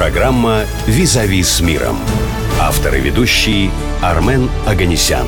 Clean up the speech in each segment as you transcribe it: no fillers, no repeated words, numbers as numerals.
Программа «Визави с миром». Автор и ведущий Армен Оганесян.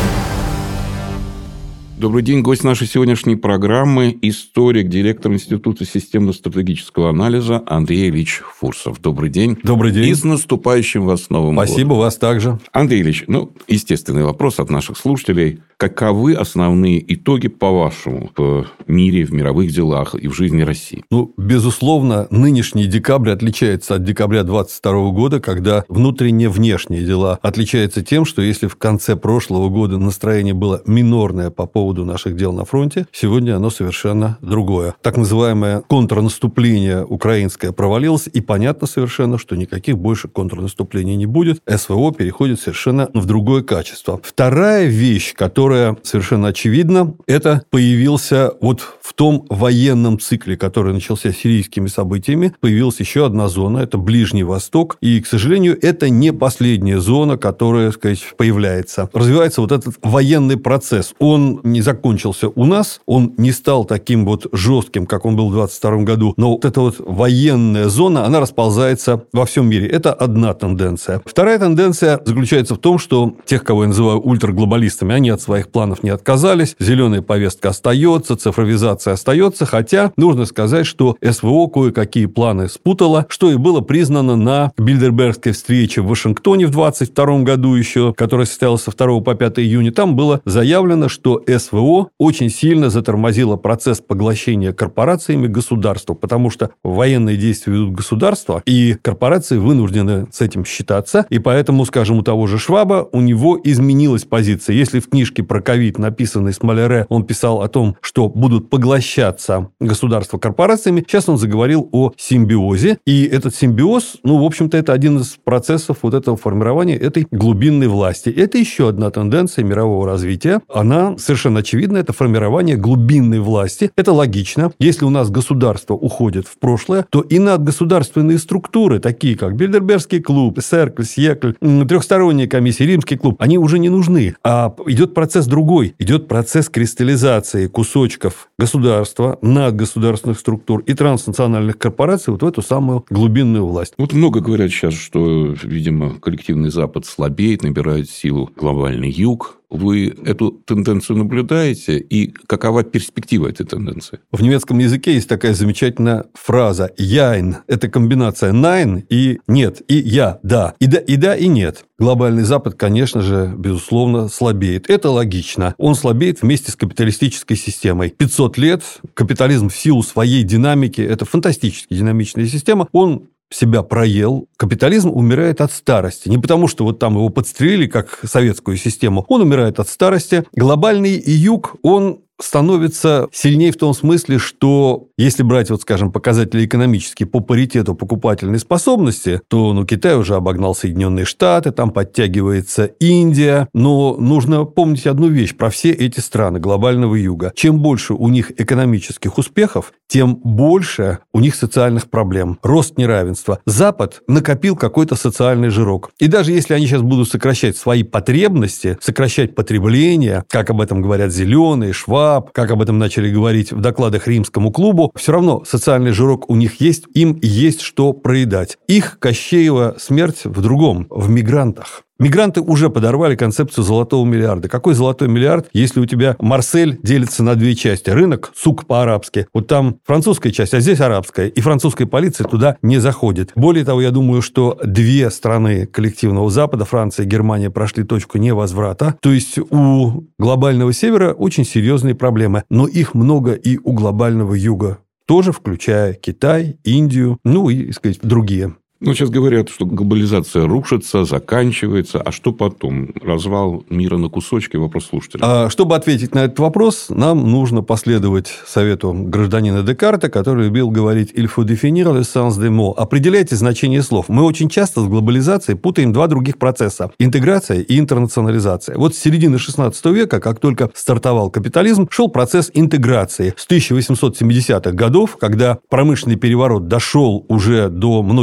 Добрый день. Гость нашей сегодняшней программы – историк, директор Института системно-стратегического анализа Андрей Ильич Фурсов. Добрый день. Добрый день. И с наступающим вас Новым годом. Спасибо, вас также. Андрей Ильич, естественный вопрос от наших слушателей. Каковы основные итоги, по-вашему, в мире, в мировых делах и в жизни России? Безусловно, нынешний декабрь отличается от декабря 2022 года, когда внутренние внешние дела отличаются тем, что если в конце прошлого года настроение было минорное по поводу наших дел на фронте, сегодня оно совершенно другое. Так называемое контрнаступление украинское провалилось, и понятно совершенно, что никаких больше контрнаступлений не будет. СВО переходит совершенно в другое качество. Вторая вещь, которая совершенно очевидна, это появился в том военном цикле, который начался сирийскими событиями, появилась еще одна зона, это Ближний Восток, и, к сожалению, это не последняя зона, которая, появляется. Развивается этот военный процесс. Он не закончился у нас, он не стал таким жестким, как он был в 2022 году, но эта военная зона, она расползается во всем мире. Это одна тенденция. Вторая тенденция заключается в том, что тех, кого я называю ультраглобалистами, они от своих планов не отказались, зеленая повестка остается, цифровизация остается, хотя нужно сказать, что СВО кое-какие планы спутало, что и было признано на Бильдербергской встрече в Вашингтоне в 2022 году еще, которая состоялась со 2 по 5 июня. Там было заявлено, что СВО очень сильно затормозило процесс поглощения корпорациями государства, потому что военные действия ведут государства, и корпорации вынуждены с этим считаться, и поэтому, скажем, у того же Шваба, у него изменилась позиция. Если в книжке про ковид, написанной с Малере, он писал о том, что будут поглощаться государства корпорациями, сейчас он заговорил о симбиозе, и этот симбиоз, в общем-то, это один из процессов этого формирования этой глубинной власти. Это еще одна тенденция мирового развития. Она совершенно очевидна, это формирование глубинной власти. Это логично. Если у нас государство уходит в прошлое, то и надгосударственные структуры, такие как Бильдербергский клуб, Серкль, Сьекль, трехсторонняя комиссия, Римский клуб, они уже не нужны. А идет процесс другой. Идет процесс кристаллизации кусочков государства, надгосударственных структур и транснациональных корпораций в эту самую глубинную власть. Много говорят сейчас, что, видимо, коллективный Запад слабеет, набирает силу глобальный Юг. Вы эту тенденцию наблюдаете? И какова перспектива этой тенденции? В немецком языке есть такая замечательная фраза «Яйн». Это комбинация «найн» и «нет», и «я», «да». И «да», и «нет». Глобальный Запад, конечно же, безусловно, слабеет. Это логично. Он слабеет вместе с капиталистической системой. 500 лет капитализм в силу своей динамики, это фантастически динамичная система, он себя проел. Капитализм умирает от старости. Не потому, что там его подстрелили, как советскую систему. Он умирает от старости. Глобальный Юг, он становится сильнее в том смысле, что если брать, показатели экономические по паритету покупательной способности, то Китай уже обогнал Соединенные Штаты, там подтягивается Индия. Но нужно помнить одну вещь про все эти страны глобального Юга. Чем больше у них экономических успехов, тем больше у них социальных проблем. Рост неравенства. Запад накопил какой-то социальный жирок. И даже если они сейчас будут сокращать свои потребности, сокращать потребление, как об этом говорят зеленые, Шваб, как об этом начали говорить в докладах Римскому клубу, все равно социальный жирок у них есть, им есть что проедать. Их Кощеева смерть в другом, в мигрантах. Мигранты уже подорвали концепцию золотого миллиарда. Какой золотой миллиард, если у тебя Марсель делится на две части? Рынок, сук по-арабски. Там французская часть, а здесь арабская. И французская полиция туда не заходит. Более того, я думаю, что две страны коллективного Запада, Франция и Германия, прошли точку невозврата. То есть у глобального Севера очень серьезные проблемы. Но их много и у глобального Юга. Тоже включая Китай, Индию, и, другие. Сейчас говорят, что глобализация рушится, заканчивается. А что потом? Развал мира на кусочки? Вопрос слушателя. Чтобы ответить на этот вопрос, нам нужно последовать совету гражданина Декарта, который любил говорить «il faut définir le sens des mots». Определяйте значение слов. Мы очень часто с глобализацией путаем два других процесса – интеграция и интернационализация. С середины XVI века, как только стартовал капитализм, шел процесс интеграции. С 1870-х годов, когда промышленный переворот дошел уже до многих стран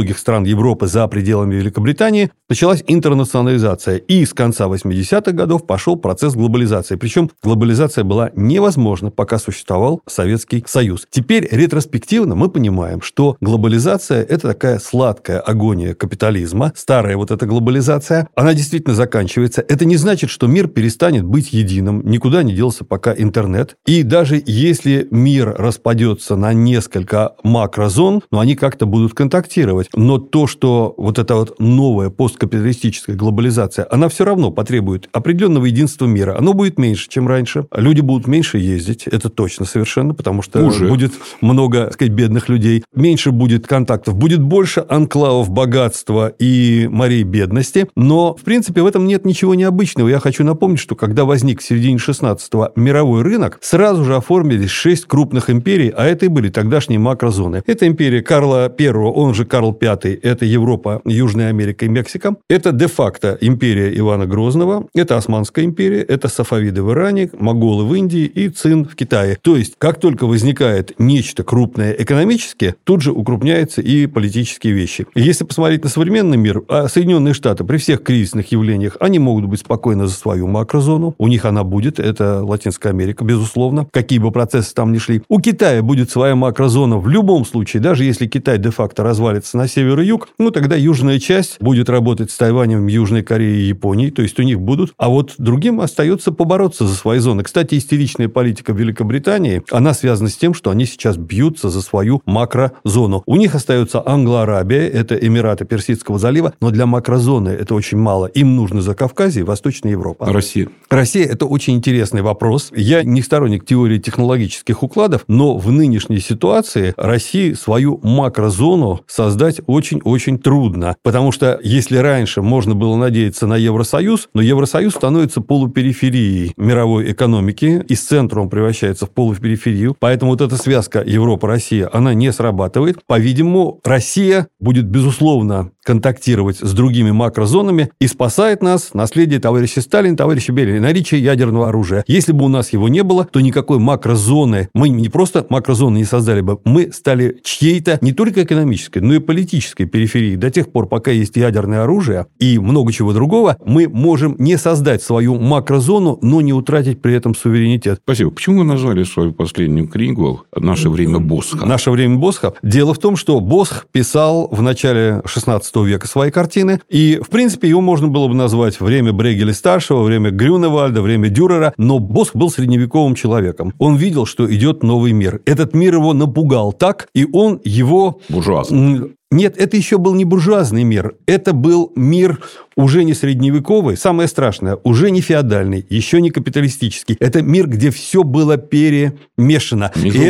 Европы за пределами Великобритании, началась интернационализация. И с конца 80-х годов пошел процесс глобализации. Причем глобализация была невозможна, пока существовал Советский Союз. Теперь ретроспективно мы понимаем, что глобализация – это такая сладкая агония капитализма. Старая вот эта глобализация, она действительно заканчивается. Это не значит, что мир перестанет быть единым. Никуда не делся пока интернет. И даже если мир распадется на несколько макрозон, но они как-то будут контактировать. Но то, что вот эта вот новая посткапиталистическая глобализация, она все равно потребует определенного единства мира. Оно будет меньше, чем раньше. Люди будут меньше ездить. Это точно совершенно, потому что будет много, так сказать, бедных людей. Меньше будет контактов. Будет больше анклавов богатства и морей бедности. Но, в принципе, в этом нет ничего необычного. Я хочу напомнить, что когда возник в середине 16-го мировой рынок, сразу же оформились 6 крупных империй, а это и были тогдашние макрозоны. Это империя Карла I, он же Карл V, это Европа, Южная Америка и Мексика. Это де-факто империя Ивана Грозного, это Османская империя, это сафавиды в Иране, моголы в Индии и Цин в Китае. То есть, как только возникает нечто крупное экономически, тут же укрупняются и политические вещи. Если посмотреть на современный мир, Соединенные Штаты при всех кризисных явлениях, они могут быть спокойны за свою макрозону. У них она будет, это Латинская Америка, безусловно, какие бы процессы там ни шли. У Китая будет своя макрозона в любом случае, даже если Китай де-факто развалится на север и юг, тогда южная часть будет работать с Тайванем, Южной Кореей и Японией, то есть у них будут, а вот другим остается побороться за свои зоны. Кстати, истеричная политика Великобритании, она связана с тем, что они сейчас бьются за свою макрозону. У них остается Англо-Арабия, это Эмираты Персидского залива, но для макрозоны это очень мало. Им нужно Закавказье и Восточная Европа. А Россия? Россия – это очень интересный вопрос. Я не сторонник теории технологических укладов, но в нынешней ситуации России свою макрозону создать очень-очень трудно. Потому что если раньше можно было надеяться на Евросоюз, но Евросоюз становится полупериферией мировой экономики, из центра он превращается в полупериферию. Поэтому вот эта связка Европа-Россия, она не срабатывает. По-видимому, Россия будет, безусловно, контактировать с другими макрозонами, и спасает нас наследие товарища Сталина, товарища Берия, наличие ядерного оружия. Если бы у нас его не было, то никакой макрозоны, мы не просто макрозоны не создали бы, мы стали чьей-то не только экономической, но и политической периферией. До тех пор, пока есть ядерное оружие и много чего другого, мы можем не создать свою макрозону, но не утратить при этом суверенитет. Спасибо. Почему вы назвали свою последнюю книгу «Наше время Босха»? «Наше время Босха». Дело в том, что Босх писал в начале 16 века свои картины, и, в принципе, его можно было бы назвать «Время Брейгеля-старшего», «Время Грюневальда», «Время Дюрера», но Босх был средневековым человеком. Он видел, что идет новый мир. Этот мир его напугал так, и он его... Буржуазный. Нет, это еще был не буржуазный мир. Это был мир уже не средневековый, самое страшное, уже не феодальный, еще не капиталистический. Это мир, где все было перемешано.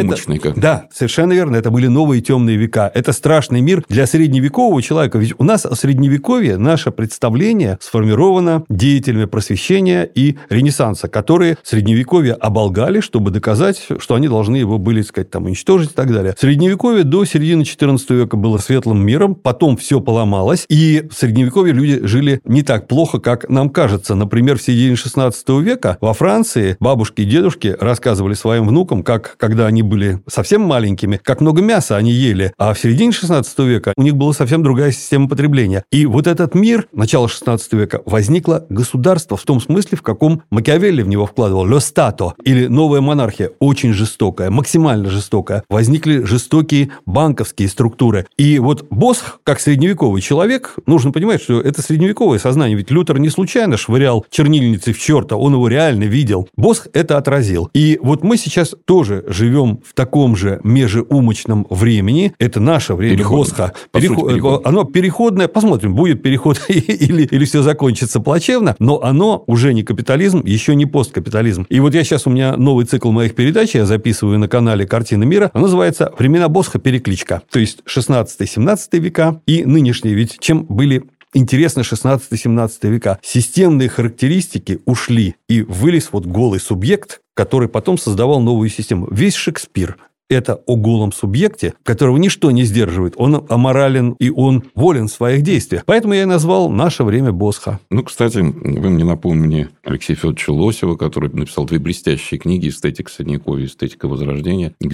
Да, совершенно верно. Это были новые темные века. Это страшный мир для средневекового человека. Ведь у нас о средневековье наше представление сформировано деятелями просвещения и Ренессанса, которые средневековье оболгали, чтобы доказать, что они должны его были, так сказать, уничтожить и так далее. Средневековье до середины XIV века было светлым миром, потом все поломалось, и в Средневековье люди жили не так плохо, как нам кажется. Например, в середине XVI века во Франции бабушки и дедушки рассказывали своим внукам, как, когда они были совсем маленькими, как много мяса они ели, а в середине XVI века у них была совсем другая система потребления. И вот этот мир, начало XVI века, возникло государство в том смысле, в каком Макиавелли в него вкладывал, «Lo Stato», или новая монархия, очень жестокая, максимально жестокая. Возникли жестокие банковские структуры. И вот Босх, как средневековый человек, нужно понимать, что это средневековое сознание, ведь Лютер не случайно швырял чернильницей в черта, он его реально видел. Босх это отразил. И вот мы сейчас тоже живем в таком же межеумочном времени, это наше время Босха. Оно переходное, посмотрим, будет переход или все закончится плачевно, но оно уже не капитализм, еще не посткапитализм. И вот у меня новый цикл моих передач, я записываю на канале «Картины мира», он называется «Времена Босха. Перекличка». То есть 16-17 века и нынешние. Ведь чем были интересны 16-17 века? Системные характеристики ушли, и вылез вот голый субъект, который потом создавал новую систему. Весь Шекспир – это о голом субъекте, которого ничто не сдерживает. Он аморален, и он волен в своих действиях. Поэтому я и назвал «Наше время Босха». Кстати, вы мне напомнили Алексея Федоровича Лосева, который написал 2 блестящие книги «Эстетика Средневековья» и «Эстетика Возрождения», где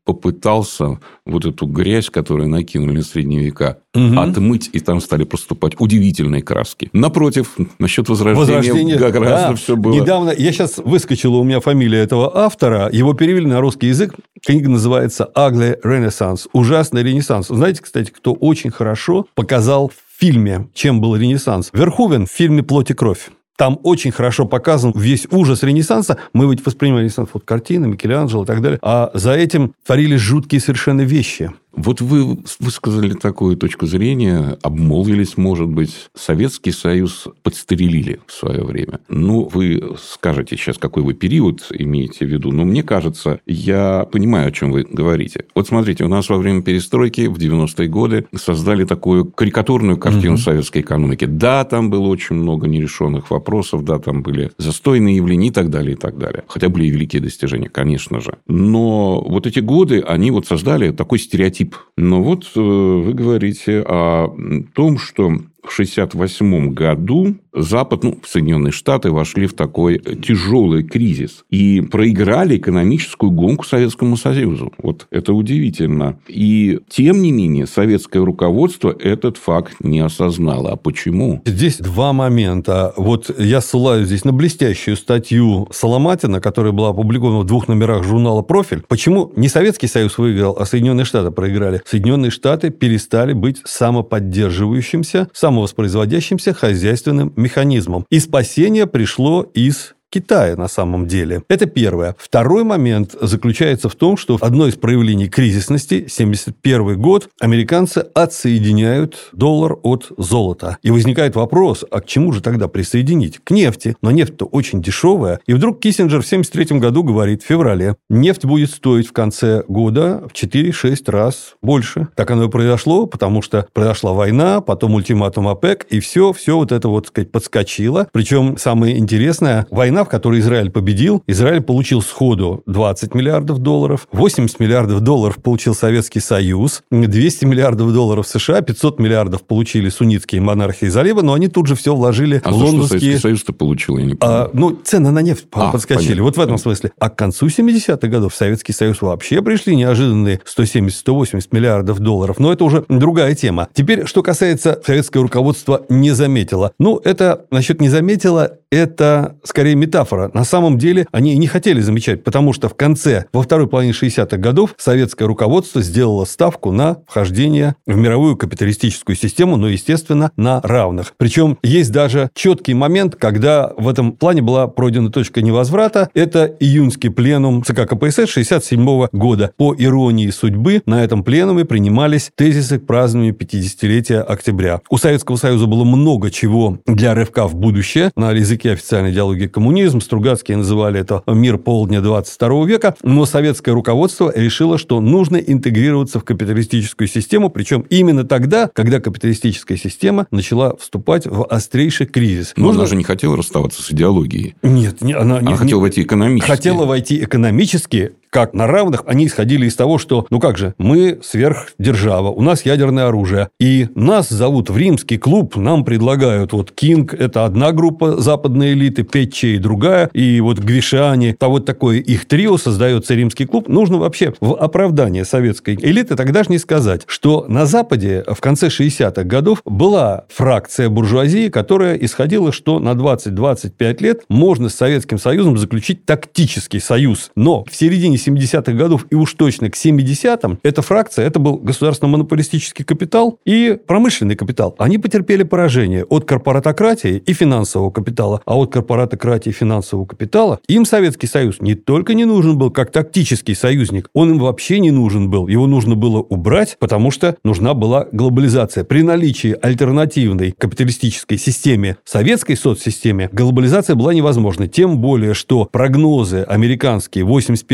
попытался вот эту грязь, которую накинули в средние века, отмыть, и там стали проступать удивительные краски. Напротив, насчет возрождения как раз все было. Недавно, я сейчас выскочила, у меня фамилия этого автора, его перевели на русский язык, книга называется «Ugly Renaissance», «Ужасный Ренессанс». Знаете, кстати, кто очень хорошо показал в фильме, чем был Ренессанс? Верховен в фильме «Плоть и кровь». Там очень хорошо показан весь ужас Ренессанса. Мы ведь воспринимали Ренессанс, вот картины, Микеланджело и так далее. А за этим творились жуткие совершенно вещи. Вот вы высказали такую точку зрения, обмолвились, может быть, Советский Союз подстрелили в свое время. Ну, вы скажете сейчас, какой вы период имеете в виду, но мне кажется, я понимаю, о чем вы говорите. Вот смотрите, у нас во время перестройки в 90-е годы создали такую карикатурную картину советской экономики. Да, там было очень много нерешенных вопросов, да, там были застойные явления и так далее, и так далее. Хотя были и великие достижения, конечно же. Но вот эти годы, они вот создали такой стереотип. Но вот вы говорите о том, что в 1968 году Запад, Соединенные Штаты вошли в такой тяжелый кризис и проиграли экономическую гонку Советскому Союзу. Вот это удивительно. И, тем не менее, советское руководство этот факт не осознало. А почему? Здесь два момента. Вот я ссылаюсь здесь на блестящую статью Соломатина, которая была опубликована в 2 номерах журнала «Профиль». Почему не Советский Союз выиграл, а Соединенные Штаты проиграли? Соединенные Штаты перестали быть самоподдерживающимся, самовоспроизводящимся хозяйственным механизмом. И спасение пришло из Китая на самом деле. Это первое. Второй момент заключается в том, что одно из проявлений кризисности, 1971 год, американцы отсоединяют доллар от золота. И возникает вопрос, а к чему же тогда присоединить? К нефти. Но нефть-то очень дешевая. И вдруг Киссинджер в 1973 году говорит, в феврале, нефть будет стоить в конце года в 4-6 раз больше. Так оно и произошло, потому что произошла война, потом ультиматум ОПЕК, и все вот это вот, так сказать, подскочило. Причем самое интересное, война, в которой Израиль победил, Израиль получил сходу 20 миллиардов долларов, 80 миллиардов долларов получил Советский Союз, 200 миллиардов долларов США, 500 миллиардов получили суннитские монархии залива, но они тут же все вложили в лондонские... что Советский Союз-то получил, я не понимаю. Цены на нефть подскочили. Понятно. Вот в этом смысле. А к концу 70-х годов в Советский Союз вообще пришли неожиданные 170-180 миллиардов долларов. Но это уже другая тема. Теперь, что касается советского руководства не заметило. Это насчет не заметило, это скорее метафора. На самом деле они и не хотели замечать, потому что во второй половине 60-х годов советское руководство сделало ставку на вхождение в мировую капиталистическую систему, но, естественно, на равных. Причем есть даже четкий момент, когда в этом плане была пройдена точка невозврата. Это июньский пленум ЦК КПСС 67 года. По иронии судьбы, на этом пленуме принимались тезисы к празднованию 50-летия октября. У Советского Союза было много чего для РФК в будущее. На языке официальной идеологии коммунизм, Стругацкие называли это «мир полдня 22 века», но советское руководство решило, что нужно интегрироваться в капиталистическую систему, причем именно тогда, когда капиталистическая система начала вступать в острейший кризис. Но она же не хотела расставаться с идеологией. Нет, она хотела войти экономически. Хотела войти экономически, как на равных. Они исходили из того, что, мы сверхдержава, у нас ядерное оружие, и нас зовут в римский клуб, нам предлагают Кинг, это одна группа западной элиты, Петче и другая, и Гвишани, такое их трио, создается римский клуб. Нужно вообще в оправдание советской элиты тогда же не сказать, что на Западе в конце 60-х годов была фракция буржуазии, которая исходила, что на 20-25 лет можно с Советским Союзом заключить тактический союз. Но в середине 70-х годов и уж точно к 70-м эта фракция, это был государственно-монополистический капитал и промышленный капитал. Они потерпели поражение от корпоратократии и финансового капитала. А от корпоратократии и финансового капитала им Советский Союз не только не нужен был как тактический союзник, он им вообще не нужен был. Его нужно было убрать, потому что нужна была глобализация. При наличии альтернативной капиталистической системе, советской соцсистеме, глобализация была невозможна. Тем более, что прогнозы американские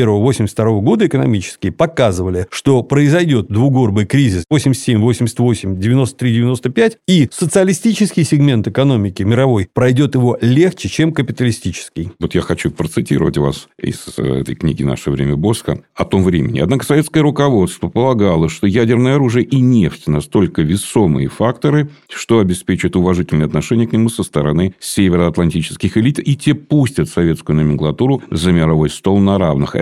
81-82 года экономические показывали, что произойдет двугорбый кризис 87, 88, 93, 95, и социалистический сегмент экономики мировой пройдет его легче, чем капиталистический. Вот я хочу процитировать вас из этой книги «Наше время» Боска о том времени. Однако советское руководство полагало, что ядерное оружие и нефть настолько весомые факторы, что обеспечат уважительное отношение к нему со стороны североатлантических элит, и те пустят советскую номенклатуру за мировой стол на равных. Это было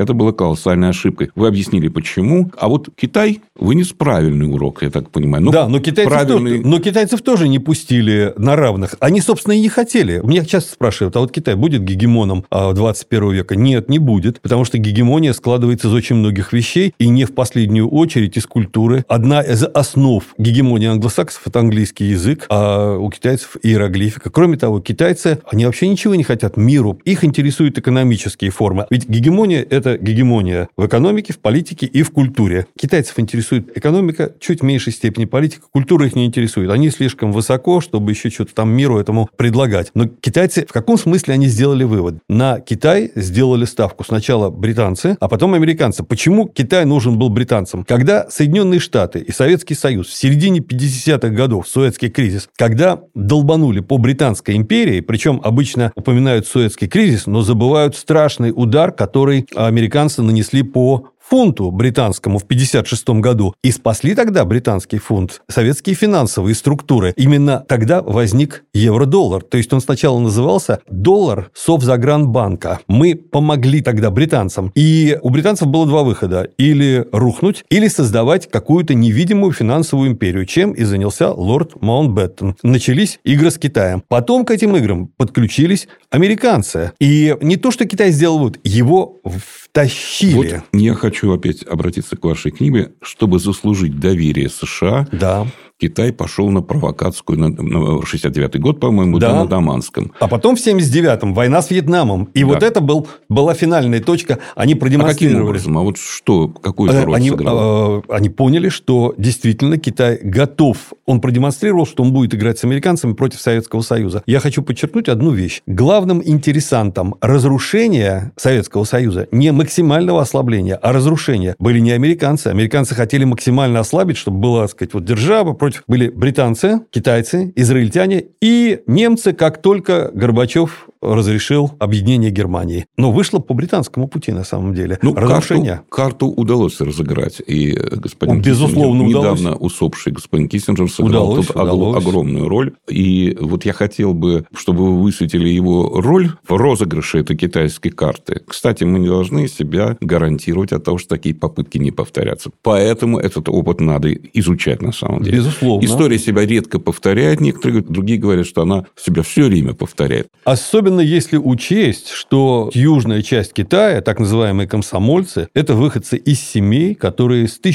колоссальной ошибкой. Вы объяснили, почему. А вот Китай вынес правильный урок, я так понимаю. Ну, да, но китайцев тоже не пустили на равных. Они, собственно, и не хотели. Меня часто спрашивают, а вот Китай будет гегемоном 21 века? Нет, не будет. Потому что гегемония складывается из очень многих вещей, и не в последнюю очередь из культуры. Одна из основ гегемонии англосаксов – это английский язык, а у китайцев – иероглифика. Кроме того, китайцы, они вообще ничего не хотят миру. Их интересуют экономические формы. Ведь гегемония – это гегемония в экономике, в политике и в культуре. Китайцев интересует экономика, чуть в меньшей степени политика. Культура их не интересует. Они слишком высоко, чтобы еще что-то там миру этому предлагать. Но китайцы, в каком смысле они сделали вывод? На Китай сделали ставку сначала британцы, а потом американцы. Почему Китай нужен был британцам? Когда Соединенные Штаты и Советский Союз в середине 50-х годов, Суэцкий кризис, когда долбанули по Британской империи, причем обычно упоминают Суэцкий кризис, но забывают страшный удар, который американцы нанесли по фунту британскому в 1956 году. И спасли тогда британский фунт советские финансовые структуры. Именно тогда возник евро-доллар. То есть он сначала назывался доллар Совзагранбанка. Мы помогли тогда британцам. И у британцев было два выхода. Или рухнуть, или создавать какую-то невидимую финансовую империю, чем и занялся лорд Маунтбеттен. Начались игры с Китаем. Потом к этим играм подключились американцы. И не то, что Китай сделал вывод, его втащили. Вот я хочу опять обратиться к вашей книге. Чтобы заслужить доверие США, да. Китай пошел на провокацию на 69-й год, по-моему, да. На Даманском. А потом в 79-м война с Вьетнамом. И да. Вот это была финальная точка. Они продемонстрировали. А каким образом? А вот что? Какую роль сыграл? Они поняли, что действительно Китай готов. Он продемонстрировал, что он будет играть с американцами против Советского Союза. Я хочу подчеркнуть одну вещь. Главным интересантом разрушения Советского Союза, не максимального ослабления, а разрушения, были не американцы. Американцы хотели максимально ослабить, чтобы была, так сказать, вот держава. Против были британцы, китайцы, израильтяне и немцы, как только Горбачев разрешил объединение Германии. Но вышло по британскому пути, на самом деле. Разрушение. Карту удалось разыграть. И господин безусловно, недавно усопший господин Киссинджер сыграл тут огромную роль. И вот я хотел бы, чтобы вы высветили его роль в розыгрыше этой китайской карты. Кстати, мы не должны себя гарантировать от того, что такие попытки не повторятся. Поэтому этот опыт надо изучать на самом деле. Безусловно. История себя редко повторяет. Некоторые, другие говорят, что она себя все время повторяет. Особенно если учесть, что южная часть Китая, так называемые комсомольцы, это выходцы из семей, которые с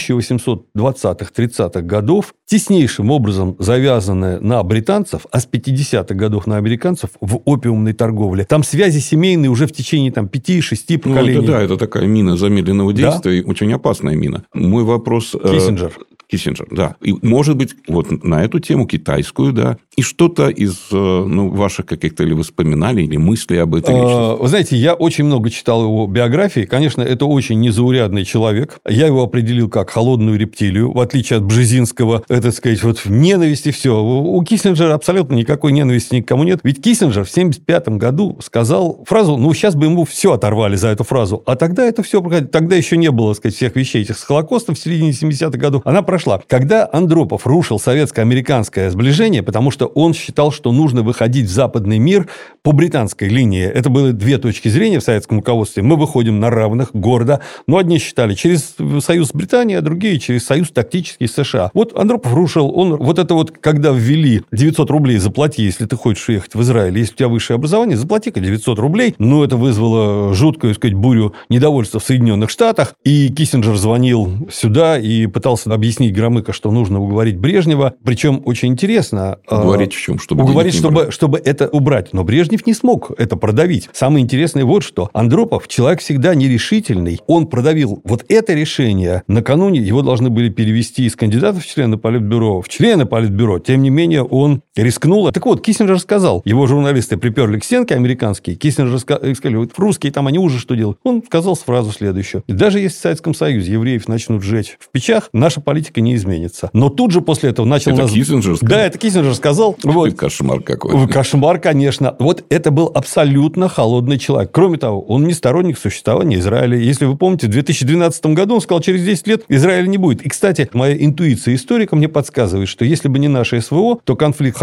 1820-30-х годов теснейшим образом завязаны на британцев, а с 50-х годов на американцев в опиумной торговле. Там связи семейные уже в течение 5-6 поколений. Это такая мина замедленного действия, да? Очень опасная мина. Мой вопрос... Киссинджер, да. И, может быть, вот на эту тему китайскую, да, и что-то из ваших каких-то или воспоминаний, или мыслей об этой личности. Вы знаете, я очень много читал его биографии. Конечно, это очень незаурядный человек. Я его определил как холодную рептилию, в отличие от Бжезинского, так сказать, вот в ненависти все. У Киссинджера абсолютно никакой ненависти никому нет. Ведь Киссинджер в 1975 году сказал фразу, сейчас бы ему все оторвали за эту фразу. А тогда это все, тогда еще не было, так сказать, всех вещей этих с Холокостом в середине 70-х годов. Она прошла. Когда Андропов рушил советско-американское сближение, потому что он считал, что нужно выходить в западный мир по британской линии. Это было две точки зрения в советском руководстве. Мы выходим на равных, гордо. Но одни считали через союз с Британией, а другие через союз тактический с США. Вот Андропов рушил. Он вот это вот, когда ввели 900 рублей заплати, если ты хочешь уехать в Израиль, если у тебя высшее образование, заплати-ка 900 рублей. Но это вызвало жуткую, так сказать, бурю недовольства в Соединенных Штатах. И Киссинджер звонил сюда и пытался объяснить Громыко, что нужно уговорить Брежнева. Причем очень интересно. Уговорить в чем? Уговорить, чтобы это убрать. Но Брежнев не смог это продавить. Самое интересное вот что. Андропов человек всегда нерешительный. Он продавил вот это решение. Накануне его должны были перевести из кандидатов в члены Политбюро в члены Политбюро. Тем не менее, он рискнул. Так вот, Киссинджер сказал. Его журналисты приперли к стенке американские. Киссинджер сказали, вот русские там, они уже что делают? Он сказал фразу следующую. Даже если в Советском Союзе евреев начнут сжечь в печах, наша политика не изменится. Но тут же после этого начал... Это Киссинджер сказал? Да, это Киссинджер сказал. Вот. Кошмар какой. Кошмар, конечно. Вот это был абсолютно холодный человек. Кроме того, он не сторонник существования Израиля. Если вы помните, в 2012 году он сказал, через 10 лет Израиля не будет. И, кстати, моя интуиция историка мне подсказывает, что если бы не наше СВО, то конфликт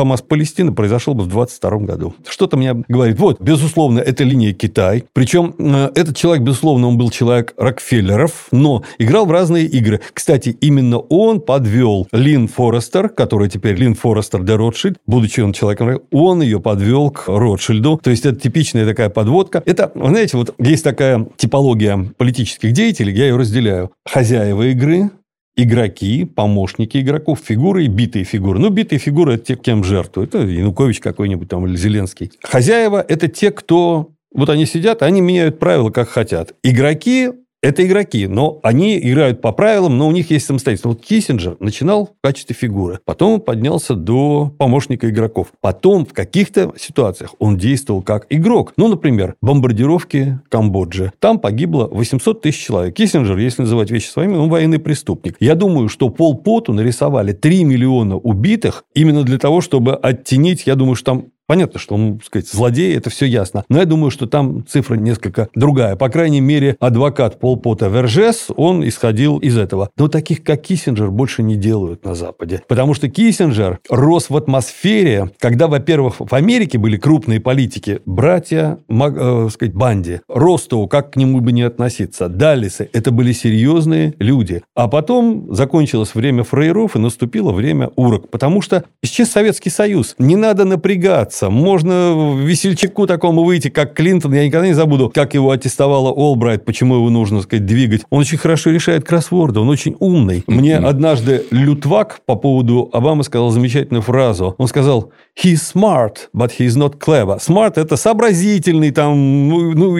Хамас-Палестина произошел бы в 22 году. Что-то мне говорит, вот, безусловно, это линия Китай. Причем этот человек, безусловно, он был человек Рокфеллеров, но играл в разные игры. Кстати, именно он подвел Лин Форестер, которая теперь Лин Форестер де Ротшильд, будучи он человеком, он ее подвел к Ротшильду. То есть, это типичная такая подводка. Это, знаете, вот есть такая типология политических деятелей, я ее разделяю. Хозяева игры, игроки, помощники игроков, фигуры и битые фигуры. Ну, битые фигуры – это те, кем жертвуют. Это Янукович какой-нибудь там или Зеленский. Хозяева – это те, кто... Вот они сидят, они меняют правила, как хотят. Игроки – это игроки, но они играют по правилам, но у них есть самостоятельность. Вот Киссинджер начинал в качестве фигуры, потом он поднялся до помощника игроков. Потом в каких-то ситуациях он действовал как игрок. Ну, например, бомбардировки Камбоджи. Там погибло 800 тысяч человек. Киссинджер, если называть вещи своими, он военный преступник. Я думаю, что Пол Поту нарисовали 3 миллиона убитых именно для того, чтобы оттенить, я думаю, что там... Понятно, что он, так сказать, злодей, это все ясно. Но я думаю, что там цифра несколько другая. По крайней мере, адвокат Пол Пота Вержес, он исходил из этого. Но таких, как Киссинджер, больше не делают на Западе. Потому что Киссинджер рос в атмосфере, когда, во-первых, в Америке были крупные политики, братья, сказать, Банди, Ростоу, как к нему бы не относиться, Даллесы, это были серьезные люди. А потом закончилось время фрейров и наступило время урок. Потому что исчез Советский Союз. Не надо напрягаться. Можно весельчаку такому выйти, как Клинтон. Я никогда не забуду, как его аттестовала Олбрайт, почему его нужно, сказать, двигать. Он очень хорошо решает кроссворды, он очень умный. Мне однажды Лютвак по поводу Обамы сказал замечательную фразу. Он сказал: "He's smart, but he's not clever". Smart – это сообразительный, там,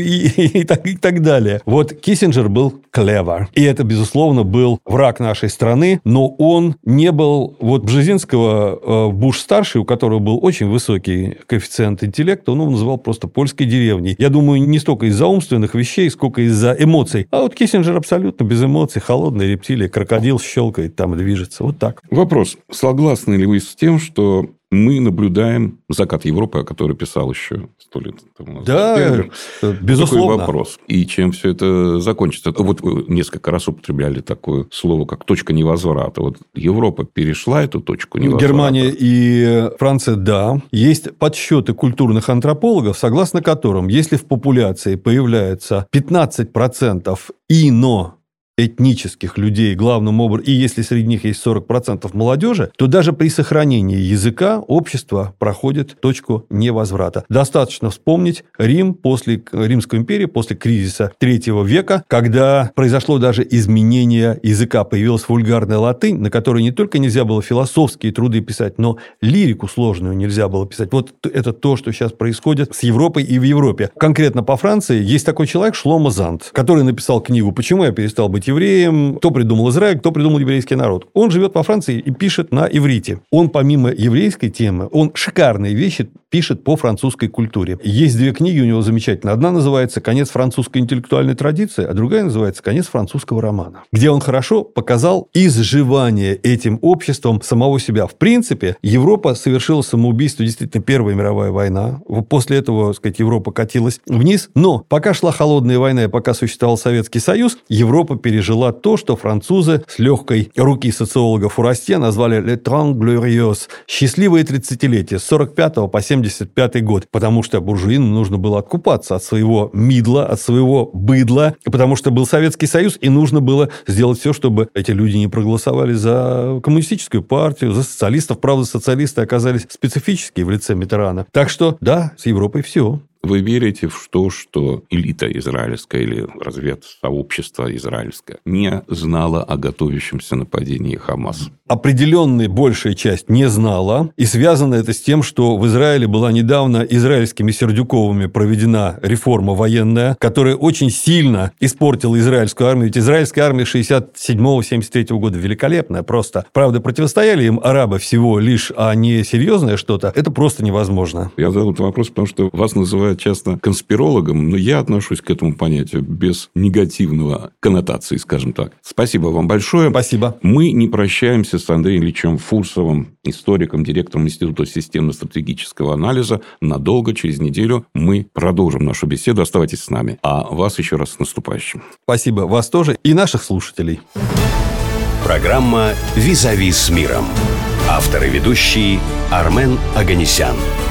и так далее. Вот Киссинджер был clever. И это, безусловно, был враг нашей страны, но он не был... Вот Бжезинского Буш-старший, у которого был очень высокий коэффициент интеллекта, он его называл просто польской деревней. Я думаю, не столько из-за умственных вещей, сколько из-за эмоций. А вот Киссинджер абсолютно без эмоций, холодная рептилия, крокодил щелкает, там движется. Вот так. Вопрос. Согласны ли вы с тем, что мы наблюдаем закат Европы, о которой писал еще 100 лет тому назад? Да, безусловно. Такой вопрос. И чем все это закончится? Вот вы несколько раз употребляли такое слово, как точка невозврата. Вот Европа перешла эту точку невозврата? Германия и Франция, да. Есть подсчеты культурных антропологов, согласно которым, если в популяции появляется 15% этнических людей, главным образом, и если среди них есть 40% молодежи, то даже при сохранении языка общество проходит точку невозврата. Достаточно вспомнить Рим после Римской империи, после кризиса III века, когда произошло даже изменение языка, появилась вульгарная латынь, на которой не только нельзя было философские труды писать, но лирику сложную нельзя было писать. Вот это то, что сейчас происходит с Европой и в Европе. Конкретно по Франции есть такой человек Шломо Занд, который написал книгу «Почему я перестал быть евреем», кто придумал Израиль, кто придумал еврейский народ. Он живет во Франции и пишет на иврите. Он помимо еврейской темы, он шикарные вещи пишет по французской культуре. Есть 2 книги у него замечательные. Одна называется «Конец французской интеллектуальной традиции», а другая называется «Конец французского романа», где он хорошо показал изживание этим обществом самого себя. В принципе, Европа совершила самоубийство, действительно, Первая мировая война. После этого, так сказать, Европа катилась вниз. Но пока шла холодная война и пока существовал Советский Союз, Европа пережила то, что французы с легкой руки социолога Фурастье назвали «le temps glorieux» – счастливое 30-летие с 45 по 75 год, потому что буржуинам нужно было откупаться от своего мидла, от своего быдла, потому что был Советский Союз, и нужно было сделать все, чтобы эти люди не проголосовали за коммунистическую партию, за социалистов. Правда, социалисты оказались специфические в лице Миттерана. Так что, да, с Европой все. Вы верите в то, что элита израильская или разведсообщество израильское не знала о готовящемся нападении Хамас? Определенная большая часть не знала. И связано это с тем, что в Израиле была недавно израильскими Сердюковыми проведена реформа военная, которая очень сильно испортила израильскую армию. Ведь израильская армия 67-73 года великолепная просто. Правда, противостояли им арабы всего лишь, а не серьезное что-то. Это просто невозможно. Я задал этот вопрос, потому что вас называют часто конспирологом, но я отношусь к этому понятию без негативного коннотации, скажем так. Спасибо вам большое. Спасибо. Мы не прощаемся с Андреем Ильичем Фурсовым, историком, директором Института системно-стратегического анализа. Надолго, через неделю мы продолжим нашу беседу. Оставайтесь с нами. А вас еще раз с наступающим. Спасибо. Вас тоже и наших слушателей. Программа «Визави с миром». Автор и ведущий Армен Оганесян.